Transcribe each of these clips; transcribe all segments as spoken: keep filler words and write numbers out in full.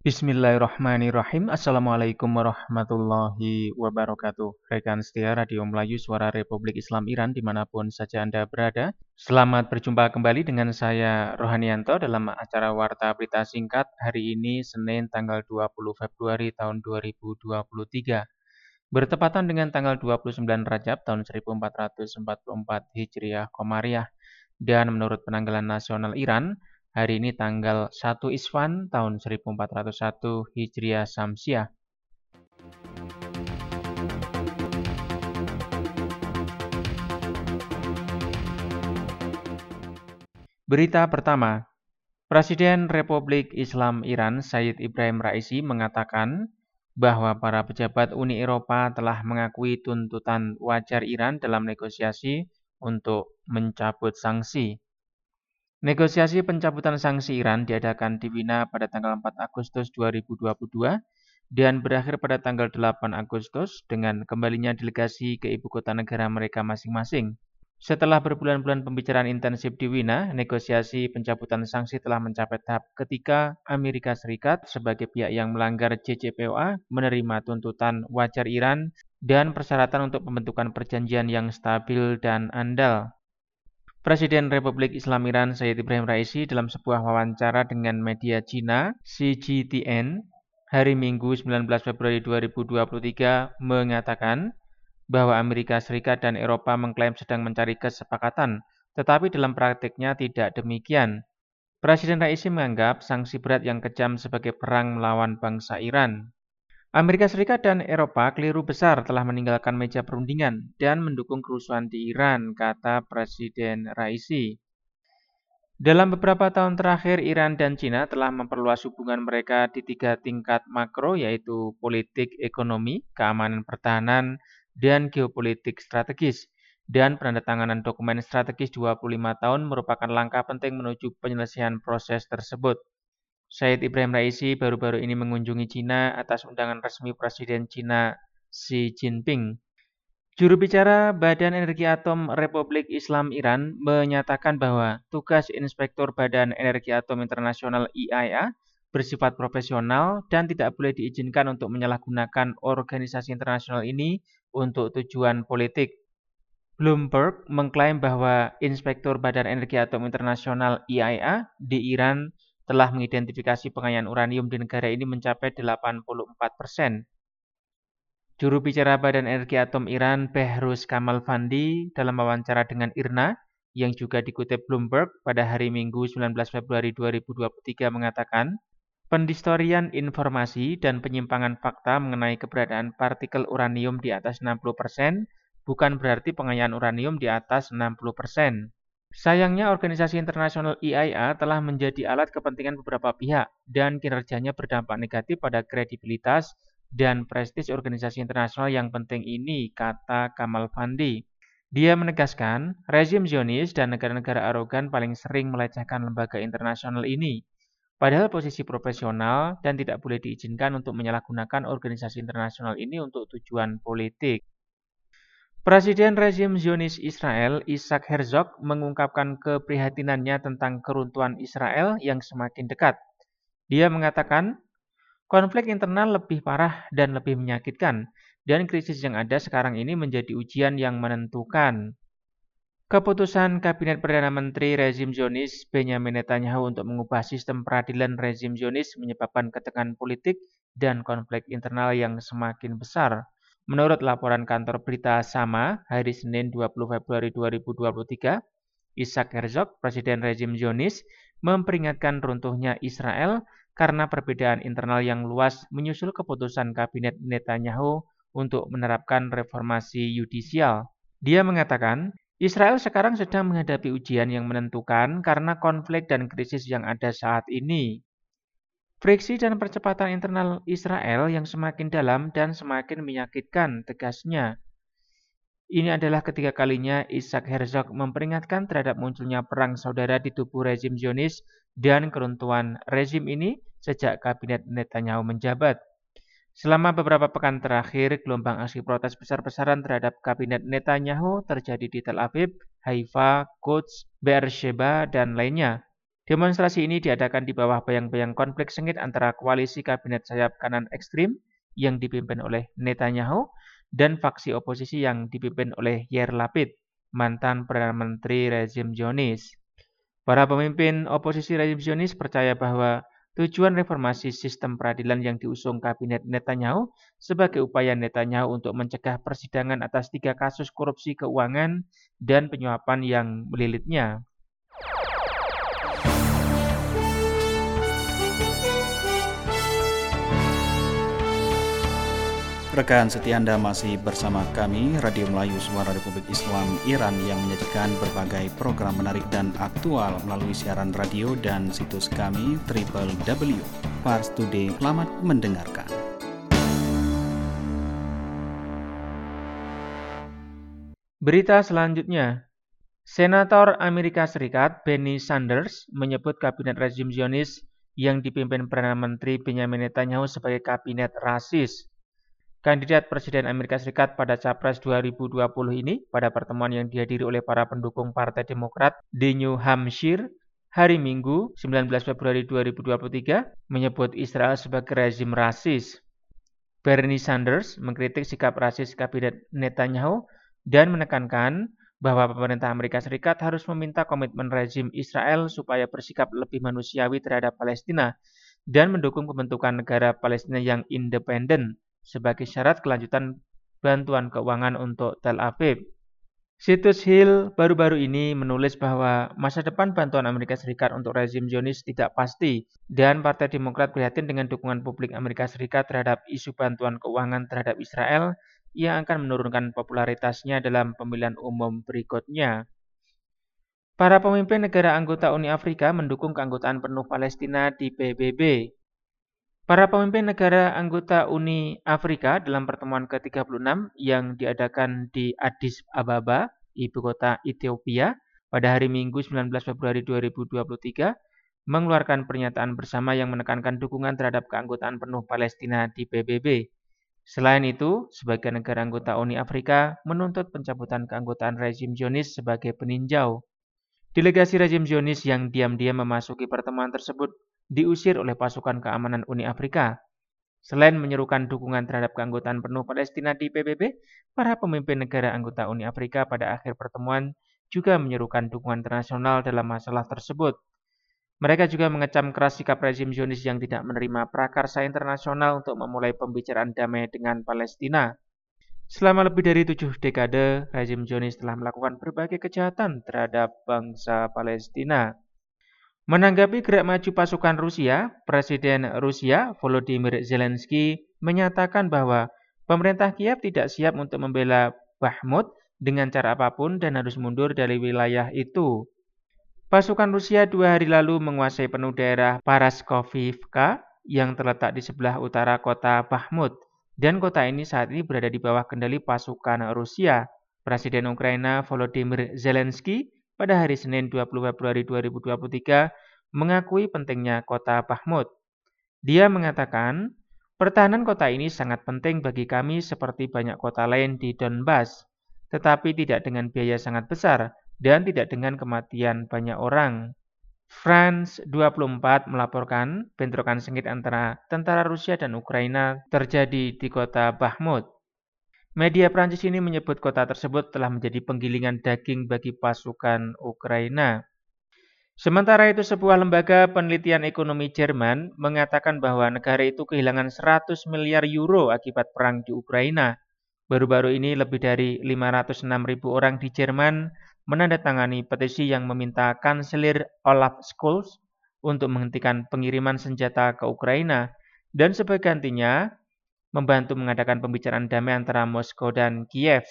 Bismillahirrahmanirrahim. Assalamualaikum warahmatullahi wabarakatuh. Rekan setia Radio Melayu Suara Republik Islam Iran dimanapun saja Anda berada. Selamat berjumpa kembali dengan saya Rohanianto dalam acara Warta Berita Singkat hari ini Senin tanggal dua puluh Februari tahun dua ribu dua puluh tiga. Bertepatan dengan tanggal dua puluh sembilan Rajab tahun seribu empat ratus empat puluh empat Hijriah Komariah. Dan menurut penanggalan nasional Iran, hari ini tanggal satu Iswan tahun seribu empat ratus satu Hijriah Samsiah. Berita pertama, Presiden Republik Islam Iran Sayyid Ibrahim Raisi mengatakan bahwa para pejabat Uni Eropa telah mengakui tuntutan wajar Iran dalam negosiasi untuk mencabut sanksi. Negosiasi pencabutan sanksi Iran diadakan di Wina pada tanggal empat Agustus dua ribu dua puluh dua dan berakhir pada tanggal delapan Agustus dengan kembalinya delegasi ke ibu kota negara mereka masing-masing. Setelah berbulan-bulan pembicaraan intensif di Wina, negosiasi pencabutan sanksi telah mencapai tahap ketika Amerika Serikat sebagai pihak yang melanggar J C P O A menerima tuntutan wajar Iran dan persyaratan untuk pembentukan perjanjian yang stabil dan andal. Presiden Republik Islam Iran Sayyid Ibrahim Raisi dalam sebuah wawancara dengan media Cina C G T N hari Minggu sembilan belas Februari dua ribu dua puluh tiga mengatakan bahwa Amerika Serikat dan Eropa mengklaim sedang mencari kesepakatan, tetapi dalam praktiknya tidak demikian. Presiden Raisi menganggap sanksi berat yang kejam sebagai perang melawan bangsa Iran. Amerika Serikat dan Eropa keliru besar telah meninggalkan meja perundingan dan mendukung kerusuhan di Iran, kata Presiden Raisi. Dalam beberapa tahun terakhir, Iran dan China telah memperluas hubungan mereka di tiga tingkat makro, yaitu politik, ekonomi, keamanan pertahanan, dan geopolitik strategis. Dan penandatanganan dokumen strategis dua puluh lima tahun merupakan langkah penting menuju penyelesaian proses tersebut. Sayyid Ibrahim Raisi baru-baru ini mengunjungi Cina atas undangan resmi Presiden Cina Xi Jinping. Juru bicara Badan Energi Atom Republik Islam Iran menyatakan bahwa tugas Inspektur Badan Energi Atom Internasional I A E A bersifat profesional dan tidak boleh diizinkan untuk menyalahgunakan organisasi internasional ini untuk tujuan politik. Bloomberg mengklaim bahwa Inspektur Badan Energi Atom Internasional I A E A di Iran telah mengidentifikasi pengayaan uranium di negara ini mencapai delapan puluh empat persen. Juru bicara Badan Energi Atom Iran, Behruz Kamal Fandi, dalam wawancara dengan I R N A, yang juga dikutip Bloomberg pada hari Minggu sembilan belas Februari dua ribu dua puluh tiga mengatakan, pendistorian informasi dan penyimpangan fakta mengenai keberadaan partikel uranium di atas enam puluh persen bukan berarti pengayaan uranium di atas enam puluh persen. Sayangnya, organisasi internasional I A E A telah menjadi alat kepentingan beberapa pihak dan kinerjanya berdampak negatif pada kredibilitas dan prestis organisasi internasional yang penting ini, kata Kamal Fandi. Dia menegaskan, rezim Zionis dan negara-negara arogan paling sering melecehkan lembaga internasional ini, padahal posisi profesional dan tidak boleh diizinkan untuk menyalahgunakan organisasi internasional ini untuk tujuan politik. Presiden rezim Zionis Israel, Isaac Herzog, mengungkapkan keprihatinannya tentang keruntuhan Israel yang semakin dekat. Dia mengatakan, konflik internal lebih parah dan lebih menyakitkan, dan krisis yang ada sekarang ini menjadi ujian yang menentukan. Keputusan Kabinet Perdana Menteri rezim Zionis Benjamin Netanyahu untuk mengubah sistem peradilan rezim Zionis menyebabkan ketegangan politik dan konflik internal yang semakin besar. Menurut laporan kantor berita Sama hari Senin dua puluh Februari dua ribu dua puluh tiga, Isaac Herzog, Presiden rezim Zionis, memperingatkan runtuhnya Israel karena perbedaan internal yang luas menyusul keputusan Kabinet Netanyahu untuk menerapkan reformasi yudisial. Dia mengatakan, Israel sekarang sedang menghadapi ujian yang menentukan karena konflik dan krisis yang ada saat ini. Friksi dan percepatan internal Israel yang semakin dalam dan semakin menyakitkan, tegasnya. Ini adalah ketiga kalinya Isaac Herzog memperingatkan terhadap munculnya perang saudara di tubuh rezim Zionis dan keruntuhan rezim ini sejak Kabinet Netanyahu menjabat. Selama beberapa pekan terakhir, gelombang aksi protes besar-besaran terhadap Kabinet Netanyahu terjadi di Tel Aviv, Haifa, Quds, Beersheba, dan lainnya. Demonstrasi ini diadakan di bawah bayang-bayang konflik sengit antara koalisi kabinet sayap kanan ekstrim yang dipimpin oleh Netanyahu dan faksi oposisi yang dipimpin oleh Yair Lapid, mantan Perdana Menteri rezim Zionis. Para pemimpin oposisi rezim Zionis percaya bahwa tujuan reformasi sistem peradilan yang diusung kabinet Netanyahu sebagai upaya Netanyahu untuk mencegah persidangan atas tiga kasus korupsi keuangan dan penyuapan yang melilitnya. Rekan setia Anda masih bersama kami, Radio Melayu Suara Republik Islam Iran yang menyajikan berbagai program menarik dan aktual melalui siaran radio dan situs kami w w w titik pars today. Selamat mendengarkan. Berita selanjutnya, Senator Amerika Serikat Bernie Sanders menyebut kabinet rezim Zionis yang dipimpin Perdana Menteri Benjamin Netanyahu sebagai kabinet rasis. Kandidat Presiden Amerika Serikat pada Capres dua ribu dua puluh ini pada pertemuan yang dihadiri oleh para pendukung Partai Demokrat di New Hampshire hari Minggu sembilan belas Februari dua ribu dua puluh tiga menyebut Israel sebagai rezim rasis. Bernie Sanders mengkritik sikap rasis kabinet Netanyahu dan menekankan bahwa pemerintah Amerika Serikat harus meminta komitmen rezim Israel supaya bersikap lebih manusiawi terhadap Palestina dan mendukung pembentukan negara Palestina yang independen sebagai syarat kelanjutan bantuan keuangan untuk Tel Aviv. Situs Hill baru-baru ini menulis bahwa masa depan bantuan Amerika Serikat untuk rezim Zionis tidak pasti dan Partai Demokrat prihatin dengan dukungan publik Amerika Serikat terhadap isu bantuan keuangan terhadap Israel yang akan menurunkan popularitasnya dalam pemilihan umum berikutnya. Para pemimpin negara anggota Uni Afrika mendukung keanggotaan penuh Palestina di P B B. Para pemimpin negara anggota Uni Afrika dalam pertemuan ke tiga puluh enam yang diadakan di Addis Ababa, ibu kota Ethiopia, pada hari Minggu sembilan belas Februari dua ribu dua puluh tiga, mengeluarkan pernyataan bersama yang menekankan dukungan terhadap keanggotaan penuh Palestina di P B B. Selain itu, sebagian negara anggota Uni Afrika menuntut pencabutan keanggotaan rezim Zionis sebagai peninjau. Delegasi rezim Zionis yang diam-diam memasuki pertemuan tersebut diusir oleh pasukan keamanan Uni Afrika. Selain menyerukan dukungan terhadap keanggotaan penuh Palestina di P B B, para pemimpin negara anggota Uni Afrika pada akhir pertemuan juga menyerukan dukungan internasional dalam masalah tersebut. Mereka juga mengecam keras sikap rezim Zionis yang tidak menerima prakarsa internasional untuk memulai pembicaraan damai dengan Palestina. Selama lebih dari tujuh dekade, rezim Zionis telah melakukan berbagai kejahatan terhadap bangsa Palestina. Menanggapi gerak maju pasukan Rusia, Presiden Rusia Volodymyr Zelensky menyatakan bahwa pemerintah Kiev tidak siap untuk membela Bakhmut dengan cara apapun dan harus mundur dari wilayah itu. Pasukan Rusia dua hari lalu menguasai penuh daerah Paraskovivka yang terletak di sebelah utara kota Bakhmut. Dan kota ini saat ini berada di bawah kendali pasukan Rusia. Presiden Ukraina Volodymyr Zelensky pada hari Senin dua puluh Februari dua ribu dua puluh tiga mengakui pentingnya kota Bakhmut. Dia mengatakan, pertahanan kota ini sangat penting bagi kami seperti banyak kota lain di Donbas, tetapi tidak dengan biaya sangat besar dan tidak dengan kematian banyak orang. France dua puluh empat melaporkan bentrokan sengit antara tentara Rusia dan Ukraina terjadi di kota Bakhmut. Media Prancis ini menyebut kota tersebut telah menjadi penggilingan daging bagi pasukan Ukraina. Sementara itu, sebuah lembaga penelitian ekonomi Jerman mengatakan bahwa negara itu kehilangan seratus miliar euro akibat perang di Ukraina. Baru-baru ini lebih dari lima ratus enam ribu orang di Jerman menandatangani petisi yang meminta Kanselir Olaf Scholz untuk menghentikan pengiriman senjata ke Ukraina dan sebagai gantinya membantu mengadakan pembicaraan damai antara Moskow dan Kiev.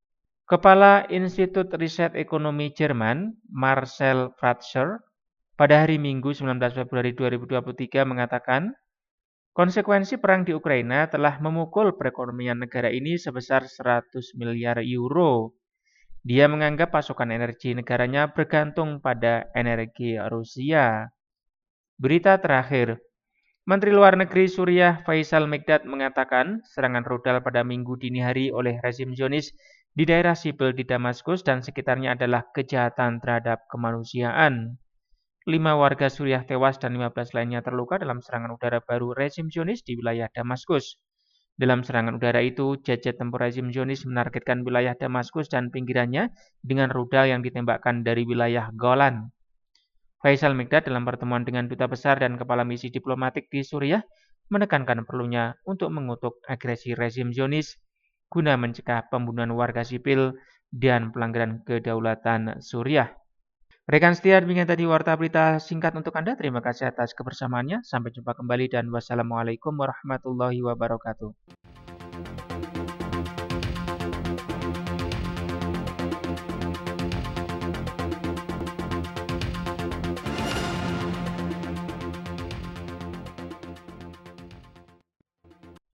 Kepala Institut Riset Ekonomi Jerman, Marcel Fratscher, pada hari Minggu sembilan belas Februari dua ribu dua puluh tiga mengatakan, konsekuensi perang di Ukraina telah memukul perekonomian negara ini sebesar seratus miliar euro. Dia menganggap pasokan energi negaranya bergantung pada energi Rusia. Berita terakhir, Menteri Luar Negeri Suriah Faisal Mikdad mengatakan serangan rudal pada Minggu dini hari oleh rezim Zionis di daerah sipil di Damaskus dan sekitarnya adalah kejahatan terhadap kemanusiaan. lima warga Suriah tewas dan lima belas lainnya terluka dalam serangan udara baru rezim Zionis di wilayah Damaskus. Dalam serangan udara itu, jet-jet tempur rezim Zionis menargetkan wilayah Damaskus dan pinggirannya dengan rudal yang ditembakkan dari wilayah Golan. Faisal Mikdad dalam pertemuan dengan duta besar dan kepala misi diplomatik di Suriah menekankan perlunya untuk mengutuk agresi rezim Zionis guna mencegah pembunuhan warga sipil dan pelanggaran kedaulatan Suriah. Rekan setia, demikian tadi warta berita singkat untuk Anda. Terima kasih atas kebersamaannya. Sampai jumpa kembali dan wassalamualaikum warahmatullahi wabarakatuh.